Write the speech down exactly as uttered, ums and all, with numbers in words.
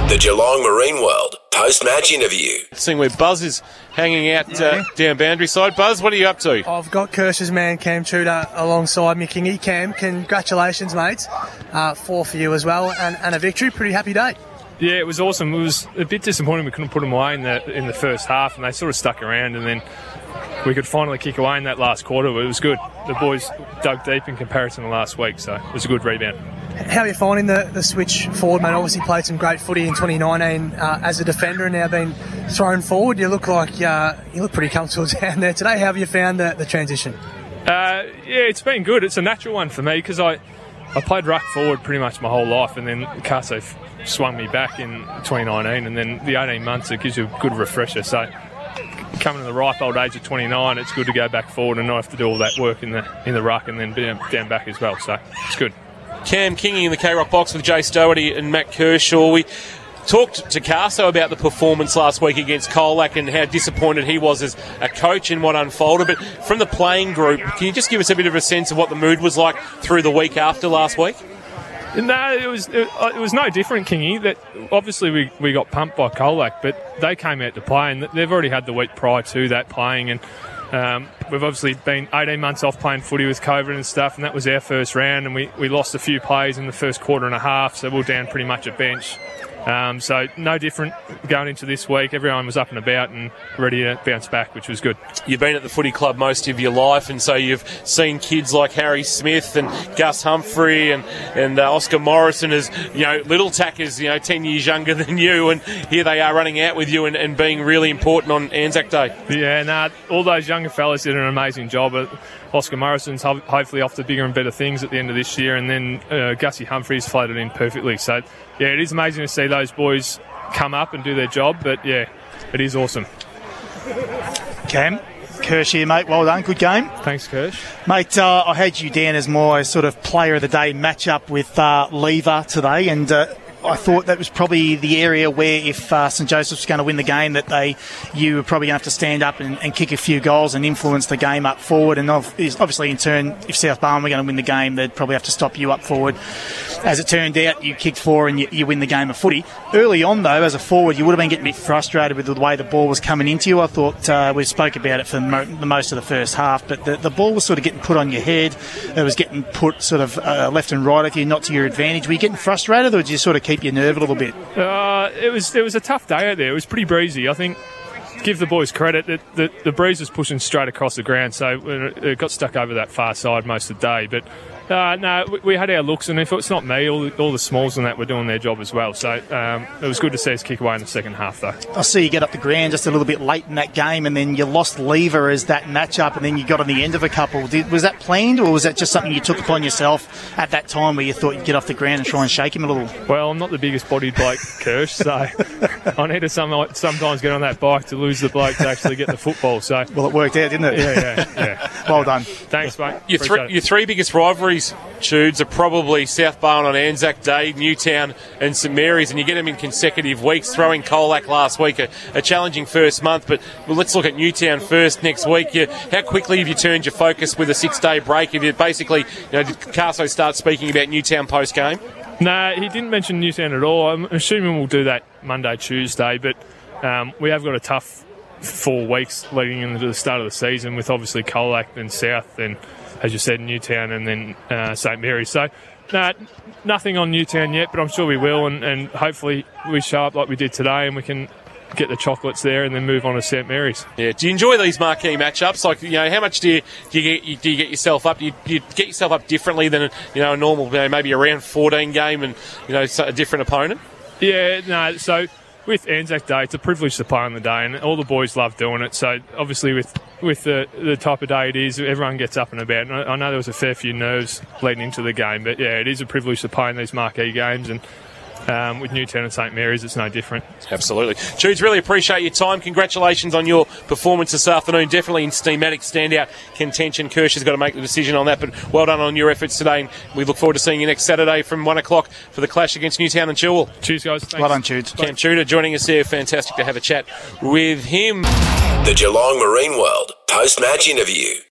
The Geelong Marine World post-match interview. Seeing where Buzz is hanging out uh, down boundary side. Buzz, what are you up to? I've got Kirsch's man Cam Tudor alongside me, Kingy. Cam, congratulations, mate. Uh, four for you as well, and, and a victory. Pretty happy day. Yeah, it was awesome. It was a bit disappointing we couldn't put them away in the in the first half, and they sort of stuck around, and then we could finally kick away in that last quarter. But it was good. The boys dug deep in comparison to last week, so it was a good rebound. How are you finding the, the switch forward, mate? Obviously played some great footy in twenty nineteen uh, as a defender, and now been thrown forward. You look like uh, you look pretty comfortable down there today. How have you found the, the transition? Uh, yeah, it's been good. It's a natural one for me because I, I played ruck forward pretty much my whole life, and then Caso f- swung me back in twenty nineteen, and then the eighteen months, it gives you a good refresher. So coming to the ripe old age of twenty-nine, it's good to go back forward and not have to do all that work in the in the ruck and then down, down back as well. So it's good. Cam Kingy in the K-Rock box with Jay Stowarty and Matt Kershaw. We talked to Caso about the performance last week against Colac and how disappointed he was as a coach in what unfolded. But from the playing group, can you just give us a bit of a sense of what the mood was like through the week after last week? No, it was it, it was no different, Kingy. That obviously we, we got pumped by Colac, but they came out to play, and they've already had the week prior to that playing, and um, we've obviously been eighteen months off playing footy with COVID and stuff, and that was our first round, and we, we lost a few plays in the first quarter and a half, so we we're down pretty much at bench. Um, so no different going into this week. Everyone was up and about and ready to bounce back, which was good. You've been at the footy club most of your life, and so you've seen kids like Harry Smith and Gus Humphrey and, and uh, Oscar Morrison as, you know, little tackers, you know, ten years younger than you, and here they are running out with you and, and being really important on Anzac Day. Yeah, nah, all those younger fellas did an amazing job. Oscar Morrison's ho- hopefully off to bigger and better things at the end of this year, and then uh, Gussie Humphreys floated in perfectly. So, yeah, it is amazing to see those boys come up and do their job, but, yeah, it is awesome. Cam, Kirsch here, mate. Well done. Good game. Thanks, Kirsch. Mate, uh, I had you down as my sort of player of the day match-up with uh, Lever today, and uh, I thought that was probably the area where if uh, St Joseph's was going to win the game, that they you were probably going to have to stand up and, and kick a few goals and influence the game up forward. And obviously, in turn, if South Barwon were going to win the game, they'd probably have to stop you up forward. As it turned out, you kicked four and you, you win the game of footy. Early on, though, as a forward, you would have been getting a bit frustrated with the way the ball was coming into you. I thought uh, we spoke about it for mo- the most of the first half, but the, the ball was sort of getting put on your head. It was getting put sort of uh, left and right of you, not to your advantage. Were you getting frustrated, or did you sort of keep your nerve a little bit? Uh, it was it was a tough day out there. It was pretty breezy. I think, give the boys credit, that the, the breeze was pushing straight across the ground, so it got stuck over that far side most of the day. But Uh, no, we, we had our looks, and if it's not me, all the, all the smalls and that were doing their job as well. So um, it was good to see us kick away in the second half, though. I see you get up the ground just a little bit late in that game, and then you lost Lever as that match-up, and then you got on the end of a couple. Did, was that planned, or was that just something you took upon yourself at that time where you thought you'd get off the ground and try and shake him a little? Well, I'm not the biggest bodied bloke, Kirsch, so I need to some, sometimes get on that bike to lose the bloke to actually get the football. So well, it worked out, didn't it? Yeah, yeah, yeah. Well done. Thanks, mate. Your, th- your three biggest rivalries, Tudes, are probably South Barwon on Anzac Day, Newtown and St Mary's, and you get them in consecutive weeks. Throwing Colac last week, a, a challenging first month, but well, let's look at Newtown first next week. You, how quickly have you turned your focus with a six-day break? Have you basically, you know, did Caso start speaking about Newtown post-game? No, nah, he didn't mention Newtown at all. I'm assuming we'll do that Monday, Tuesday, but um, we have got a tough four weeks leading into the start of the season with obviously Colac and South and, as you said, Newtown and then uh, St Mary's. So, nah, nothing on Newtown yet, but I'm sure we will, and, and hopefully we show up like we did today and we can get the chocolates there and then move on to St Mary's. Yeah. Do you enjoy these marquee matchups? Like, you know, how much do you do you get, do you get yourself up? Do you, do you get yourself up differently than, you know, a normal, you know, maybe a round fourteen game and, you know, a different opponent? Yeah, no, so with Anzac Day, it's a privilege to play on the day, and all the boys love doing it. So obviously with with the, the type of day it is, everyone gets up and about. And I, I know there was a fair few nerves leading into the game, but yeah, it is a privilege to play in these marquee games, and Um, with Newtown and St Mary's, it's no different. Absolutely. Judes, really appreciate your time. Congratulations on your performance this afternoon. Definitely in steamatic standout contention. Kirsch has got to make the decision on that, but well done on your efforts today. And we look forward to seeing you next Saturday from one o'clock for the clash against Newtown and Chilwell. Cheers, guys. Thanks. Well done, Judes. Cam Tudor joining us there. Fantastic to have a chat with him. The Geelong Marine World post-match interview.